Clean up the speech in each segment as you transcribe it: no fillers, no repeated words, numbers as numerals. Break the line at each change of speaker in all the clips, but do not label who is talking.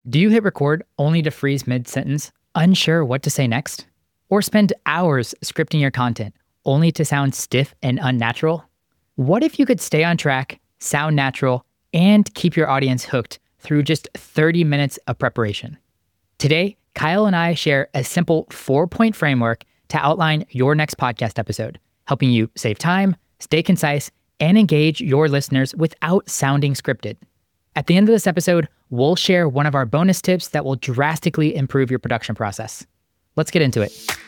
Do you hit record only to freeze mid-sentence, unsure what to say next? Or spend hours scripting your content only to sound stiff and unnatural? What if you could stay on track, sound natural, and keep your audience hooked through just 30 minutes of preparation? Today, Kyle and I share a simple 4-point framework to outline your next podcast episode, helping you save time, stay concise, and engage your listeners without sounding scripted. At the end of this episode, we'll share one of our bonus tips that will drastically improve your production process. Let's get into it.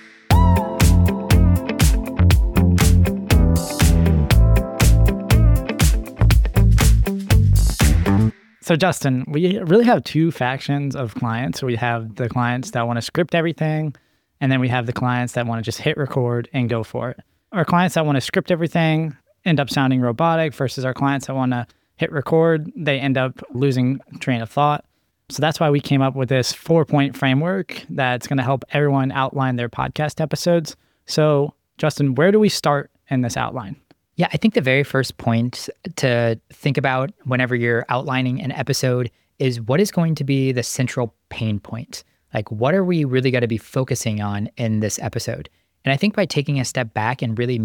So Justin, we really have two factions of clients. We have the clients that want to script everything, and then we have the clients that want to just hit record and go for it. Our clients that want to script everything end up sounding robotic versus our clients that want to hit record, they end up losing train of thought. So that's why we came up with this 4-point framework that's going to help everyone outline their podcast episodes. So Justin, where do we start in this outline?
Yeah, I think the very first point to think about whenever you're outlining an episode is what is going to be the central pain point? Like, what are we really going to be focusing on in this episode? And I think by taking a step back and really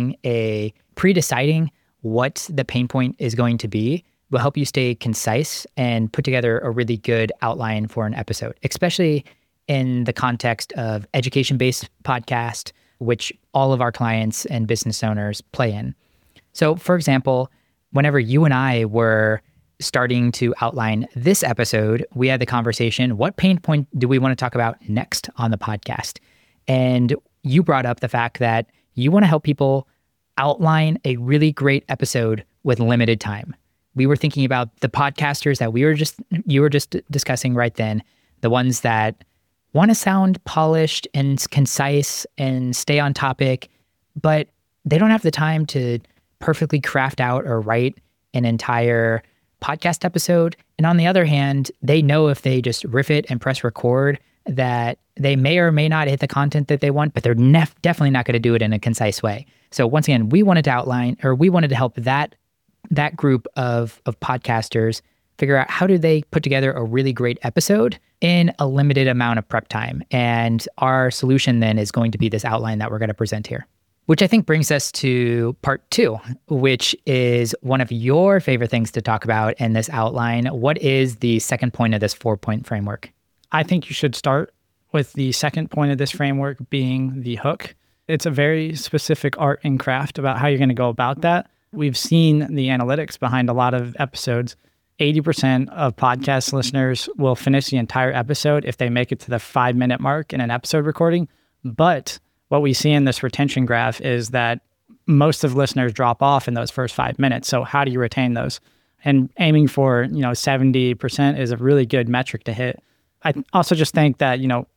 pre-deciding what the pain point is going to be will help you stay concise and put together a really good outline for an episode, especially in the context of education-based podcast, which all of our clients and business owners play in. So for example, whenever you and I were starting to outline this episode, we had the conversation, what pain point do we want to talk about next on the podcast? And you brought up the fact that you want to help people outline a really great episode with limited time. We were thinking about the podcasters that you were just discussing right then, the ones that want to sound polished and concise and stay on topic, but they don't have the time to perfectly craft out or write an entire podcast episode. And on the other hand, they know if they just riff it and press record that they may or may not hit the content that they want, but they're definitely not going to do it in a concise way. So once again, we wanted to help that group of podcasters figure out how do they put together a really great episode in a limited amount of prep time. And our solution then is going to be this outline that we're going to present here, which I think brings us to part 2, which is one of your favorite things to talk about in this outline. What is the second point of this 4-point framework?
I think you should start with the second point of this framework being the hook. It's a very specific art and craft about how you're going to go about that. We've seen the analytics behind a lot of episodes. 80% of podcast listeners will finish the entire episode if they make it to the 5-minute mark in an episode recording. But what we see in this retention graph is that most of listeners drop off in those first 5 minutes. So how do you retain those? And aiming for, 70% is a really good metric to hit. I also just think that,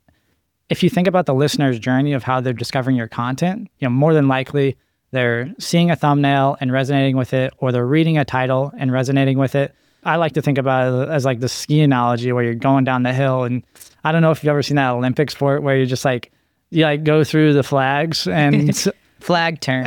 if you think about the listener's journey of how they're discovering your content, more than likely they're seeing a thumbnail and resonating with it, or they're reading a title and resonating with it. I like to think about it as like the ski analogy where you're going down the hill. And I don't know if you've ever seen that Olympic sport where you're just you go through the flags and
flag turn.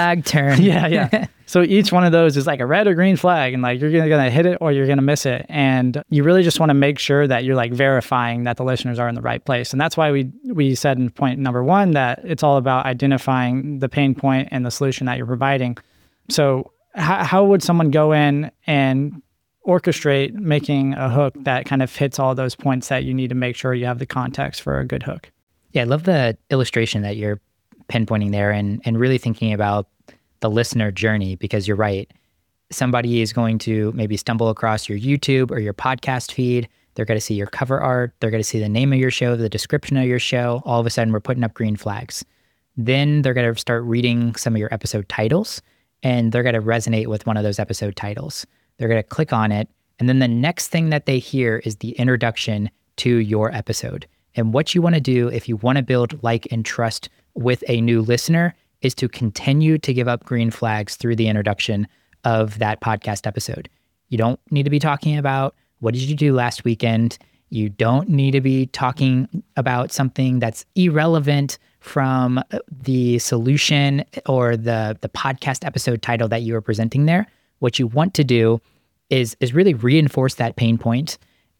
Yeah. So each one of those is like a red or green flag, and you're gonna hit it or you're gonna miss it. And you really just want to make sure that you're verifying that the listeners are in the right place. And that's why we said in point number 1 that it's all about identifying the pain point and the solution that you're providing. So how would someone go in and orchestrate making a hook that kind of hits all those points that you need to make sure you have the context for a good hook?
Yeah, I love the illustration that you're pinpointing there and really thinking about the listener journey, because you're right. Somebody is going to maybe stumble across your YouTube or your podcast feed. They're going to see your cover art. They're going to see the name of your show, the description of your show. All of a sudden, we're putting up green flags. Then they're going to start reading some of your episode titles, and they're going to resonate with one of those episode titles. They're going to click on it. And then the next thing that they hear is the introduction to your episode. And what you want to do if you want to build like and trust with a new listener is to continue to give up green flags through the introduction of that podcast episode. You don't need to be talking about what did you do last weekend. You don't need to be talking about something that's irrelevant from the solution or the podcast episode title that you are presenting there. What you want to do is really reinforce that pain point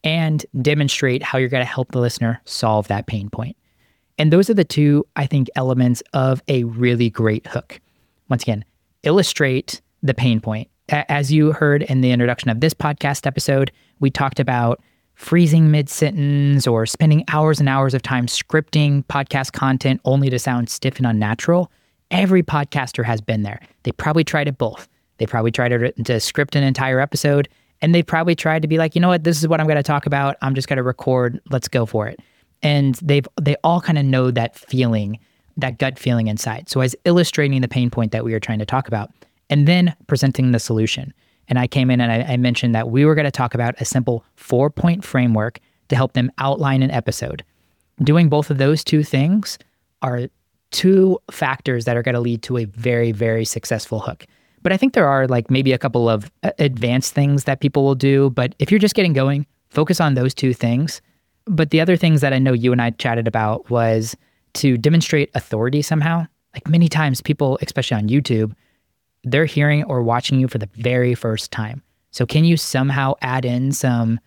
and demonstrate how you're going to help the listener solve that pain point. And those are the two, I think, elements of a really great hook. Once again, illustrate the pain point. As you heard in the introduction of this podcast episode, we talked about freezing mid-sentence or spending hours and hours of time scripting podcast content only to sound stiff and unnatural. Every podcaster has been there. They probably tried it both. They probably tried to script an entire episode, and they probably tried to be like, you know what, this is what I'm going to talk about. I'm just going to record. Let's go for it. And they all kind of know that feeling, that gut feeling inside. So as illustrating the pain point that we were trying to talk about, and then presenting the solution. And I came in and I mentioned that we were going to talk about a simple 4-point framework to help them outline an episode. Doing both of those two things are two factors that are going to lead to a very, very successful hook. But I think there are like maybe a couple of advanced things that people will do. But if you're just getting going, focus on those two things. But the other things that I know you and I chatted about was to demonstrate authority somehow. Like many times people, especially on YouTube, they're hearing or watching you for the very first time. So can you somehow add in some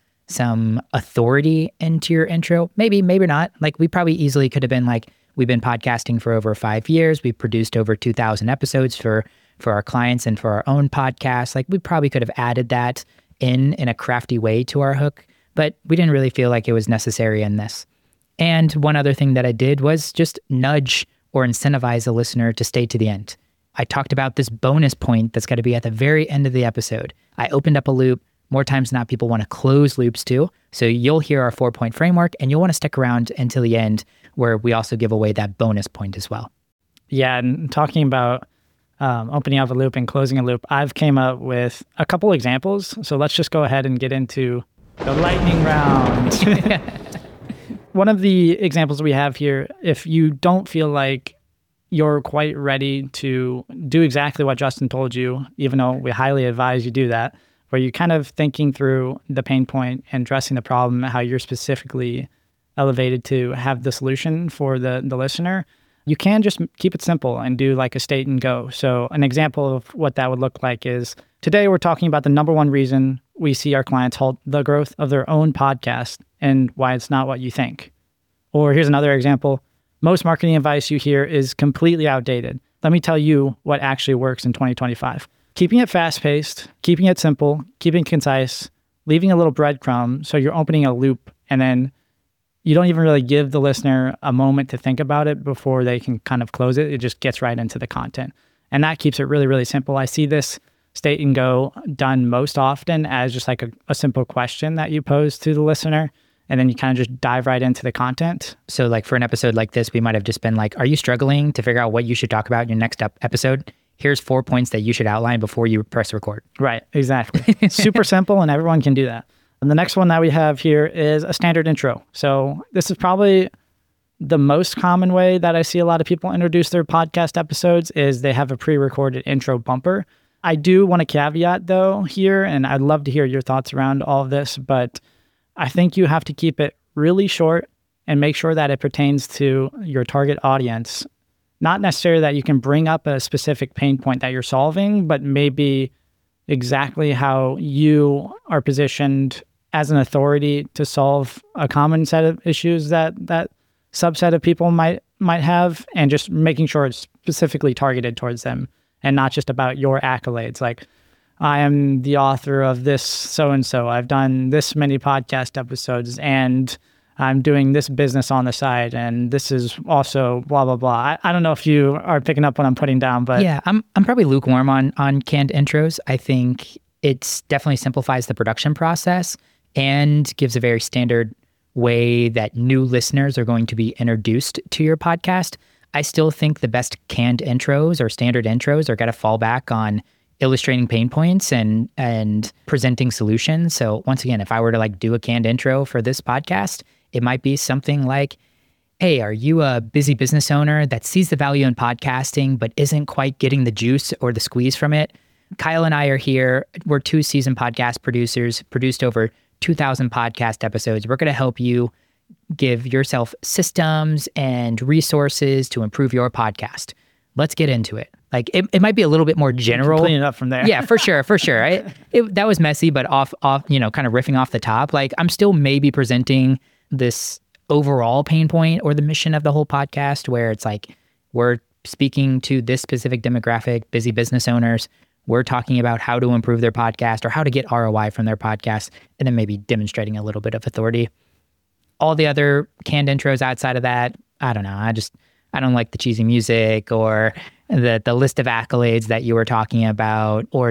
authority into your intro? Maybe, maybe not. Like we probably easily could have been like, we've been podcasting for over 5 years. We've produced over 2,000 episodes for our clients and for our own podcast. Like we probably could have added that in a crafty way to our hook, but we didn't really feel like it was necessary in this. And one other thing that I did was just nudge or incentivize the listener to stay to the end. I talked about this bonus point that's got to be at the very end of the episode. I opened up a loop. More times than not, people want to close loops too. So you'll hear our 4-point framework and you'll want to stick around until the end where we also give away that bonus point as well.
Yeah, and talking about opening up a loop and closing a loop, I've came up with a couple examples. So let's just go ahead and get into the lightning round. One of the examples we have here, if you don't feel like you're quite ready to do exactly what Justin told you, even though we highly advise you do that, where you're kind of thinking through the pain point and addressing the problem, how you're specifically elevated to have the solution for the listener, you can just keep it simple and do like a state and go. So an example of what that would look like is, today we're talking about the number one reason we see our clients halt the growth of their own podcast and why it's not what you think. Or here's another example. Most marketing advice you hear is completely outdated. Let me tell you what actually works in 2025. Keeping it fast-paced, keeping it simple, keeping it concise, leaving a little breadcrumb so you're opening a loop, and then you don't even really give the listener a moment to think about it before they can kind of close it. It just gets right into the content. And that keeps it really, really simple. I see this state and go done most often as just like a simple question that you pose to the listener. And then you kind of just dive right into the content.
So like for an episode like this, we might have just been like, are you struggling to figure out what you should talk about in your next episode? Here's 4 points that you should outline before you press record.
Right, exactly. Super simple and everyone can do that. And the next one that we have here is a standard intro. So this is probably the most common way that I see a lot of people introduce their podcast episodes is they have a pre-recorded intro bumper. I do want to caveat though here, and I'd love to hear your thoughts around all of this, but I think you have to keep it really short and make sure that it pertains to your target audience. Not necessarily that you can bring up a specific pain point that you're solving, but maybe exactly how you are positioned as an authority to solve a common set of issues that subset of people might have, and just making sure it's specifically targeted towards them and not just about your accolades. Like, I am the author of this so-and-so. I've done this many podcast episodes, and I'm doing this business on the side, and this is also blah, blah, blah. I don't know if you are picking up what I'm putting down, but...
Yeah, I'm probably lukewarm on canned intros. I think it definitely simplifies the production process and gives a very standard way that new listeners are going to be introduced to your podcast. I still think the best canned intros or standard intros are going to fall back on illustrating pain points and presenting solutions. So once again, if I were to like do a canned intro for this podcast, it might be something like, hey, are you a busy business owner that sees the value in podcasting but isn't quite getting the juice or the squeeze from it? Kyle and I are here. We're 2 seasoned podcast producers, produced over 2,000 podcast episodes. We're going to help you give yourself systems and resources to improve your podcast. Let's get into it. Like it might be a little bit more general.
Clean it up from there.
Yeah, for sure. That was messy, but off, kind of riffing off the top. Like I'm still maybe presenting this overall pain point or the mission of the whole podcast, where it's like we're speaking to this specific demographic, busy business owners. We're talking about how to improve their podcast or how to get ROI from their podcast, and then maybe demonstrating a little bit of authority. All the other canned intros outside of that, I don't know. I don't like the cheesy music or the list of accolades that you were talking about, or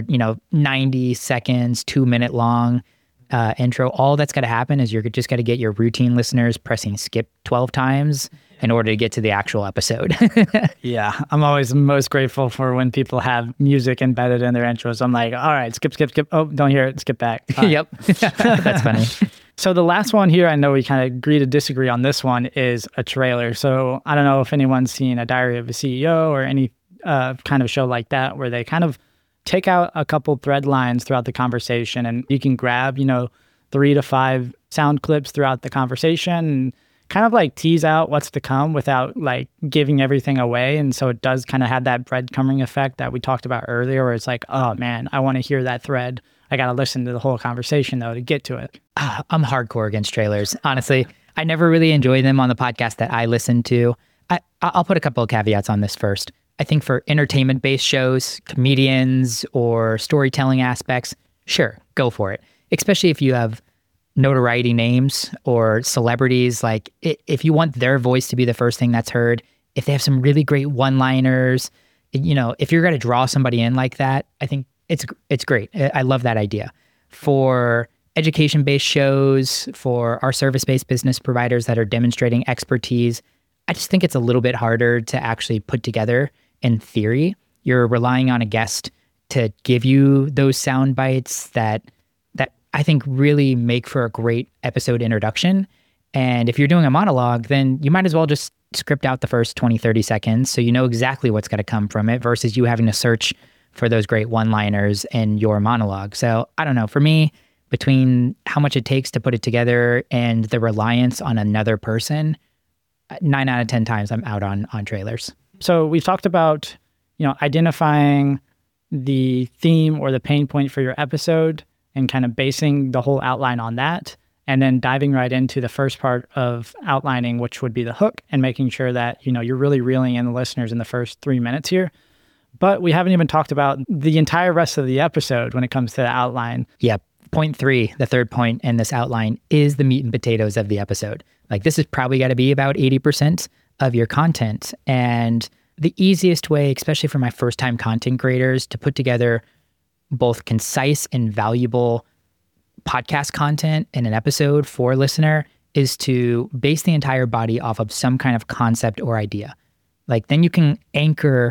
90 seconds, 2-minute long intro. All that's got to happen is you're just got to get your routine listeners pressing skip 12 times in order to get to the actual episode.
Yeah, I'm always most grateful for when people have music embedded in their intros. I'm like, all right, skip. Oh, don't hear it. Skip back.
Yep. That's funny.
So the last one here, I know we kind of agree to disagree on this one, is a trailer. So I don't know if anyone's seen a Diary of a CEO or any kind of show like that, where they kind of take out a couple thread lines throughout the conversation, and you can grab, 3 to 5 sound clips throughout the conversation and kind of like tease out what's to come without like giving everything away. And so it does kind of have that breadcrumbing effect that we talked about earlier, where it's like, oh man, I want to hear that thread. I got to listen to the whole conversation though to get to it.
I'm hardcore against trailers. Honestly, I never really enjoy them on the podcast that I listen to. I'll put a couple of caveats on this first. I think for entertainment-based shows, comedians or storytelling aspects, sure, go for it. Especially if you have notoriety names or celebrities. Like if you want their voice to be the first thing that's heard, if they have some really great one-liners, if you're going to draw somebody in like that, I think it's great. I love that idea. For education-based shows, for our service-based business providers that are demonstrating expertise, I just think it's a little bit harder to actually put together in theory. You're relying on a guest to give you those sound bites that I think really make for a great episode introduction. And if you're doing a monologue, then you might as well just script out the first 20, 30 seconds so you know exactly what's going to come from it versus you having to search for those great one-liners in your monologue. So I don't know, for me, between how much it takes to put it together and the reliance on another person, 9 out of 10 times I'm out on trailers.
So we've talked about, identifying the theme or the pain point for your episode and kind of basing the whole outline on that, and then diving right into the first part of outlining, which would be the hook, and making sure that, you're really reeling in the listeners in the first 3 minutes here. But we haven't even talked about the entire rest of the episode when it comes to the outline.
Yeah. Point 3, the third point in this outline, is the meat and potatoes of the episode. Like this is probably got to be about 80% of your content. And the easiest way, especially for my first time content creators, to put together both concise and valuable podcast content in an episode for a listener is to base the entire body off of some kind of concept or idea. Like then you can anchor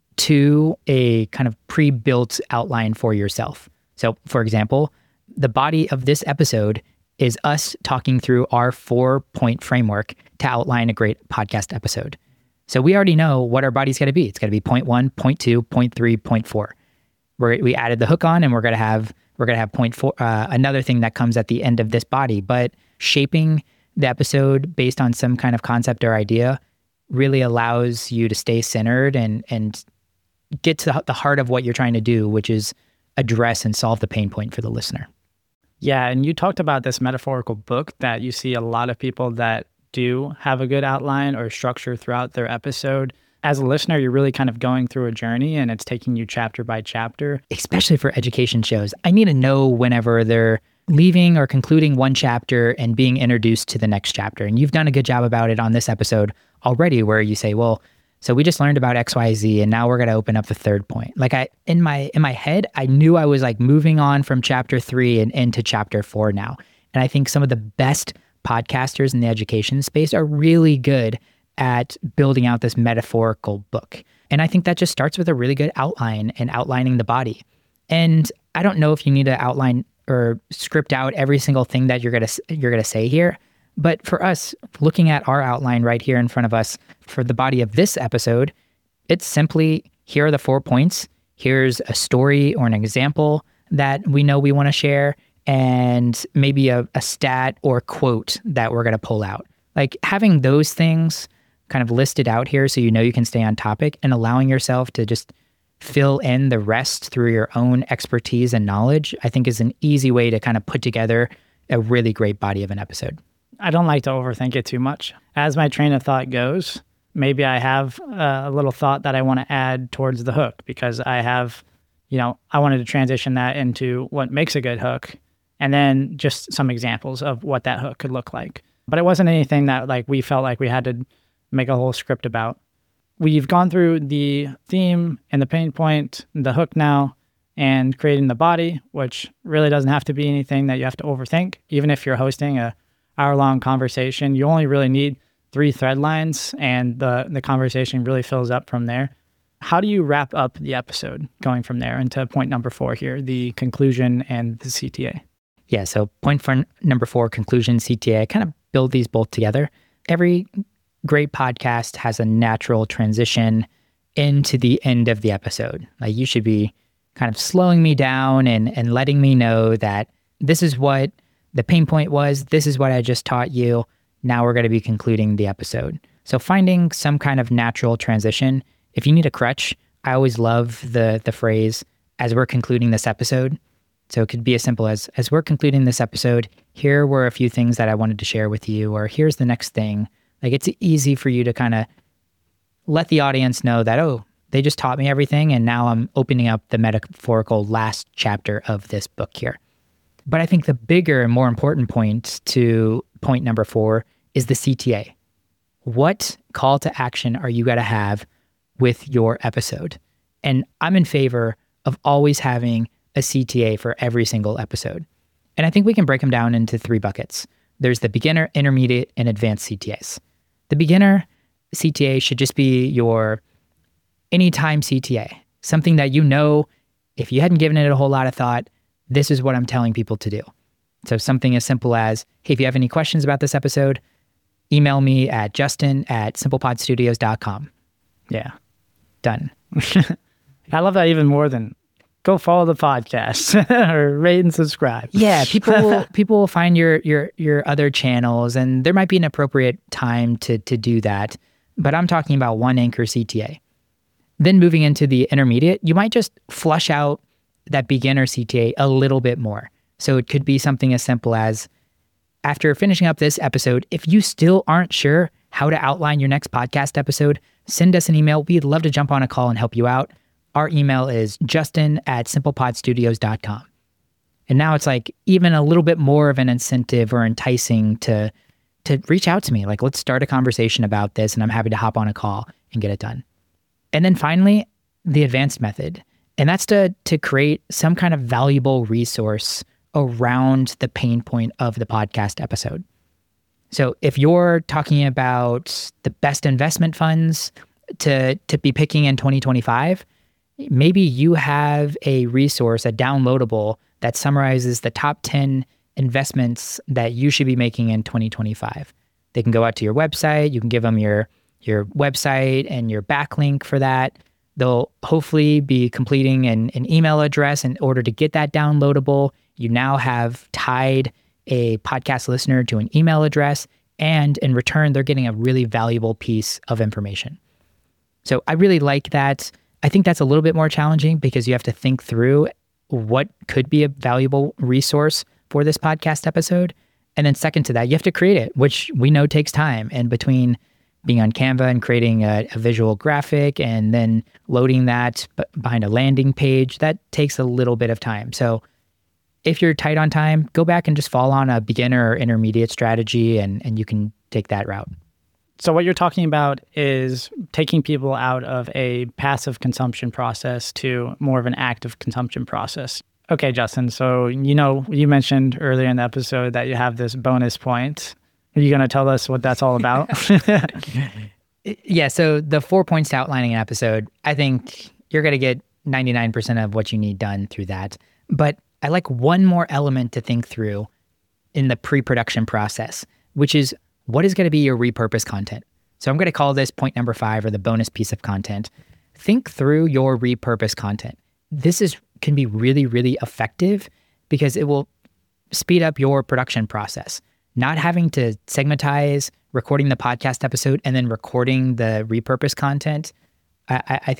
to a kind of pre-built outline for yourself. So for example, the body of this episode is us talking through our 4-point framework to outline a great podcast episode. So we already know what our body's got to be. It's got to be point 1, point 2, point 3, point 4. We added the hook on, and we're gonna have point 4, another thing that comes at the end of this body. But shaping the episode based on some kind of concept or idea really allows you to stay centered and get to the heart of what you're trying to do, which is address and solve the pain point for the listener.
Yeah, and you talked about this metaphorical book that you see a lot of people that do have a good outline or structure throughout their episode. As a listener, you're really kind of going through a journey and it's taking you chapter by chapter.
Especially for education shows, I need to know whenever they're leaving or concluding one chapter and being introduced to the next chapter. And you've done a good job about it on this episode already, where you say, well, so we just learned about XYZ and now we're going to open up the third point. Like in my head, I knew I was like moving on from chapter 3 and into chapter 4 now. And I think some of the best podcasters in the education space are really good at building out this metaphorical book. And I think that just starts with a really good outline and outlining the body. And I don't know if you need to outline or script out every single thing that you're gonna say here. But for us, looking at our outline right here in front of us for the body of this episode, it's simply, here are the 4 points. Here's a story or an example that we know we want to share, and maybe a stat or quote that we're going to pull out. Like having those things kind of listed out here so you know you can stay on topic, and allowing yourself to just fill in the rest through your own expertise and knowledge, I think is an easy way to kind of put together a really great body of an episode.
I don't like to overthink it too much. As my train of thought goes, maybe I have a little thought that I want to add towards the hook because I have, I wanted to transition that into what makes a good hook and then just some examples of what that hook could look like. But it wasn't anything that we felt like we had to make a whole script about. We've gone through the theme and the pain point, the hook now, and creating the body, which really doesn't have to be anything that you have to overthink. Even if you're hosting a hour-long conversation, you only really need 3 thread lines, and the conversation really fills up from there. How do you wrap up the episode going from there into point number 4 here, the conclusion and the CTA?
Yeah, so point for number 4, conclusion, CTA, I kind of build these both together. Every great podcast has a natural transition into the end of the episode. Like you should be kind of slowing me down and letting me know that this is what the pain point was, this is what I just taught you, now we're going to be concluding the episode. So finding some kind of natural transition. If you need a crutch, I always love the phrase, as we're concluding this episode. So it could be as simple as we're concluding this episode, here were a few things that I wanted to share with you, or here's the next thing. Like it's easy for you to kind of let the audience know that, oh, they just taught me everything and now I'm opening up the metaphorical last chapter of this book here. But I think the bigger and more important point to point number 4 is the CTA. What call to action are you going to have with your episode? And I'm in favor of always having a CTA for every single episode. And I think we can break them down into 3 buckets. There's the beginner, intermediate, and advanced CTAs. The beginner CTA should just be your anytime CTA, something that if you hadn't given it a whole lot of thought, this is what I'm telling people to do. So something as simple as, hey, if you have any questions about this episode, email me at justin@simplepodstudios.com. Yeah, done.
I love that even more than go follow the podcast or rate and subscribe.
Yeah, people will find your other channels, and there might be an appropriate time to do that. But I'm talking about one anchor CTA. Then moving into the intermediate, you might just flush out that beginner CTA a little bit more. So it could be something as simple as, after finishing up this episode, if you still aren't sure how to outline your next podcast episode, send us an email. We'd love to jump on a call and help you out. Our email is justin@simplepodstudios.com. And now it's like even a little bit more of an incentive or enticing to reach out to me. Like, let's start a conversation about this, and I'm happy to hop on a call and get it done. And then finally, the advanced method. And that's to create some kind of valuable resource around the pain point of the podcast episode. So if you're talking about the best investment funds to be picking in 2025, maybe you have a resource, a downloadable that summarizes the top 10 investments that you should be making in 2025. They can go out to your website. You can give them your website and your backlink for that. They'll hopefully be completing an email address in order to get that downloadable. You now have tied a podcast listener to an email address, and in return, they're getting a really valuable piece of information. So I really like that. I think that's a little bit more challenging because you have to think through what could be a valuable resource for this podcast episode. And then second to that, you have to create it, which we know takes time. And between being on Canva and creating a visual graphic and then loading that behind a landing page, that takes a little bit of time. So if you're tight on time, go back and just fall on a beginner or intermediate strategy and you can take that route.
So what you're talking about is taking people out of a passive consumption process to more of an active consumption process. Okay, Justin, so you mentioned earlier in the episode that you have this bonus point. Are you going to tell us what that's all about?
Yeah, so the 4 points to outlining an episode, I think you're going to get 99% of what you need done through that. But I like one more element to think through in the pre-production process, which is what is going to be your repurposed content. So I'm going to call this point number 5, or the bonus piece of content. Think through your repurposed content. This can be really, really effective because it will speed up your production process. Not having to segmentize recording the podcast episode and then recording the repurposed content, I think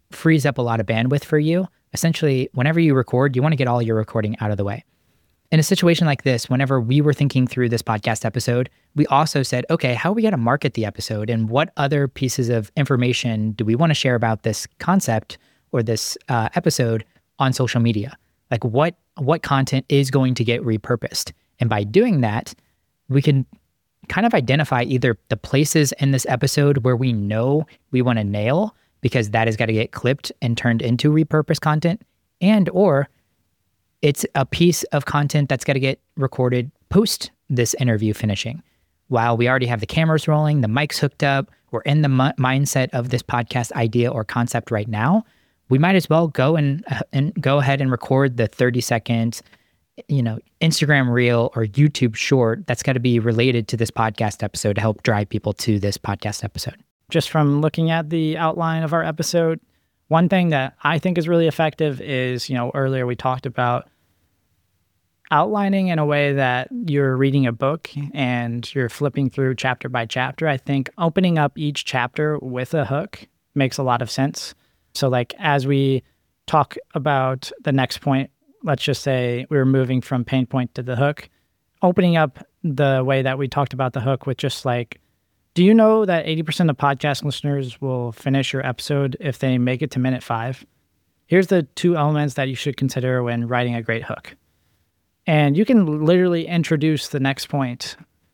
frees up a lot of bandwidth for you. Essentially, whenever you record, you want to get all your recording out of the way. In a situation like this, whenever we were thinking through this podcast episode, we also said, okay, how are we going to market the episode, and what other pieces of information do we want to share about this concept or this episode on social media? Like what content is going to get repurposed? And by doing that, we can kind of identify either the places in this episode where we know we want to nail, because that has got to get clipped and turned into repurposed content, and or it's a piece of content that's got to get recorded post this interview finishing. While we already have the cameras rolling, the mics hooked up, we're in the mindset of this podcast idea or concept right now, we might as well go and go ahead and record the 30-second, Instagram reel or YouTube short that's got to be related to this podcast episode to help drive people to this podcast episode.
Just from looking at the outline of our episode, one thing that I think is really effective is, earlier we talked about outlining in a way that you're reading a book and you're flipping through chapter by chapter. I think opening up each chapter with a hook makes a lot of sense. So like as we talk about the next point, let's just say we're moving from pain point to the hook, opening up the way that we talked about the hook with just like, do you know that 80% of podcast listeners will finish your episode if they make it to minute 5? Here's the 2 elements that you should consider when writing a great hook. And you can literally introduce the next point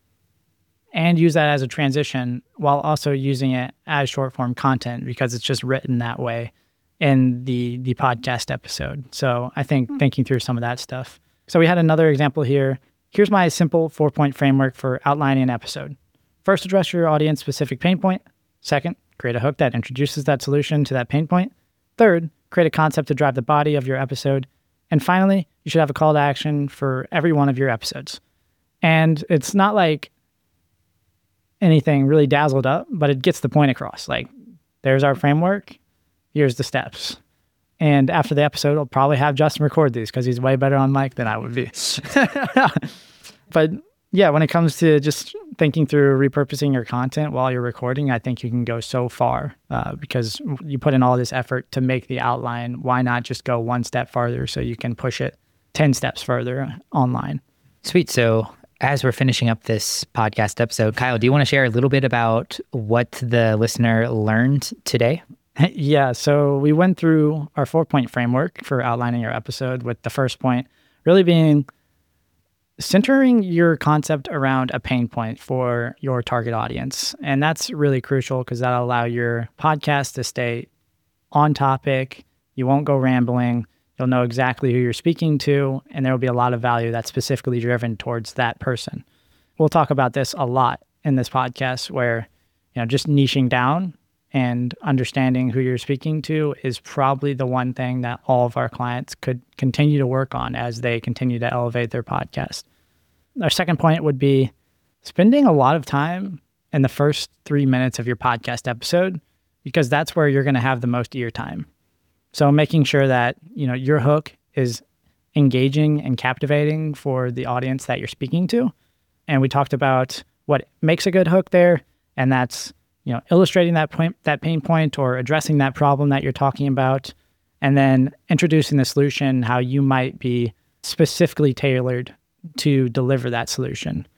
and use that as a transition while also using it as short form content because it's just written that way in the podcast episode. So I think thinking through some of that stuff. So we had another example here. Here's my simple 4-point framework for outlining an episode. First, address your audience specific pain point. Second, create a hook that introduces that solution to that pain point. Third, create a concept to drive the body of your episode. And finally, you should have a call to action for every one of your episodes. And it's not like anything really dazzled up, but it gets the point across. Like, there's our framework. Here's the steps. And after the episode, I'll probably have Justin record these because he's way better on mic than I would be. But yeah, when it comes to just thinking through repurposing your content while you're recording, I think you can go so far because you put in all this effort to make the outline. Why not just go one step farther so you can push it 10 steps further online?
Sweet. So as we're finishing up this podcast episode, Kyle, do you want to share a little bit about what the listener learned today?
Yeah. So we went through our 4-point framework for outlining your episode, with the first point really being centering your concept around a pain point for your target audience. And that's really crucial because that'll allow your podcast to stay on topic. You won't go rambling. You'll know exactly who you're speaking to, and there will be a lot of value that's specifically driven towards that person. We'll talk about this a lot in this podcast where, just niching down and understanding who you're speaking to is probably the one thing that all of our clients could continue to work on as they continue to elevate their podcast. Our second point would be spending a lot of time in the first 3 minutes of your podcast episode, because that's where you're going to have the most ear time. So making sure that, your hook is engaging and captivating for the audience that you're speaking to. And we talked about what makes a good hook there, and that's illustrating that pain point or addressing that problem that you're talking about, and then introducing the solution, how you might be specifically tailored to deliver that solution.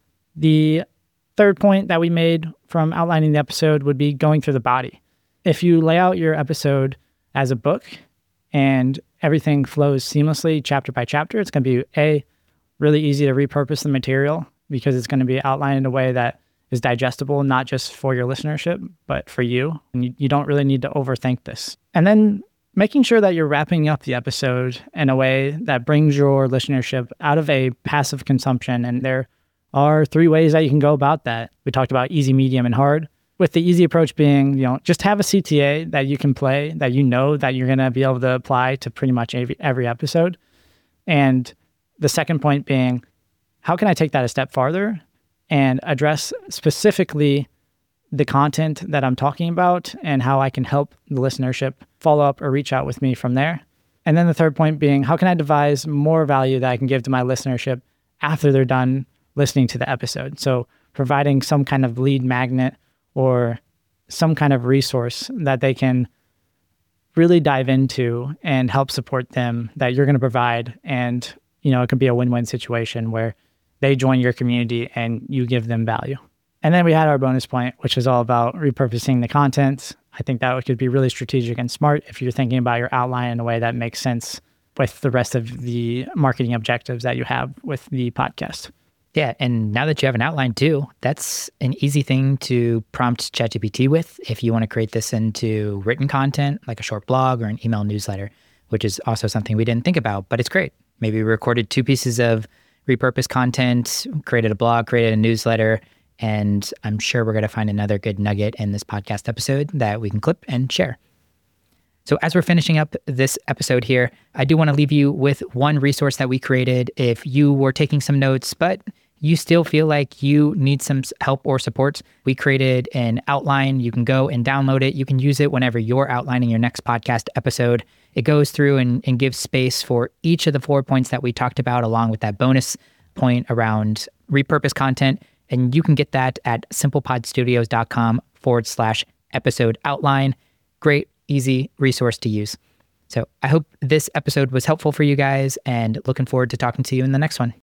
The third point that we made from outlining the episode would be going through the body. If you lay out your episode as a book and everything flows seamlessly chapter by chapter, it's going to be really easy to repurpose the material because it's going to be outlined in a way that is digestible, not just for your listenership, but for you. And you don't really need to overthink this. And then making sure that you're wrapping up the episode in a way that brings your listenership out of a passive consumption. And there are 3 ways that you can go about that. We talked about easy, medium, and hard. With the easy approach being, just have a CTA that you can play, that that you're going to be able to apply to pretty much every episode. And the second point being, how can I take that a step farther and address specifically the content that I'm talking about and how I can help the listenership follow up or reach out with me from there. And then the third point being, how can I devise more value that I can give to my listenership after they're done listening to the episode? So providing some kind of lead magnet or some kind of resource that they can really dive into and help support them that you're going to provide. And, it can be a win-win situation where they join your community and you give them value. And then we had our bonus point, which is all about repurposing the content. I think that could be really strategic and smart if you're thinking about your outline in a way that makes sense with the rest of the marketing objectives that you have with the podcast.
Yeah, and now that you have an outline too, that's an easy thing to prompt ChatGPT with if you want to create this into written content, like a short blog or an email newsletter, which is also something we didn't think about, but it's great. Maybe we recorded 2 pieces of repurposed content, created a blog, created a newsletter, and I'm sure we're going to find another good nugget in this podcast episode that we can clip and share. So as we're finishing up this episode here, I do want to leave you with one resource that we created. If you were taking some notes, but you still feel like you need some help or support, we created an outline. You can go and download it. You can use it whenever you're outlining your next podcast episode. It goes through and gives space for each of the 4 points that we talked about, along with that bonus point around repurposed content. And you can get that at simplepodstudios.com/episode outline. Great, easy resource to use. So I hope this episode was helpful for you guys and looking forward to talking to you in the next one.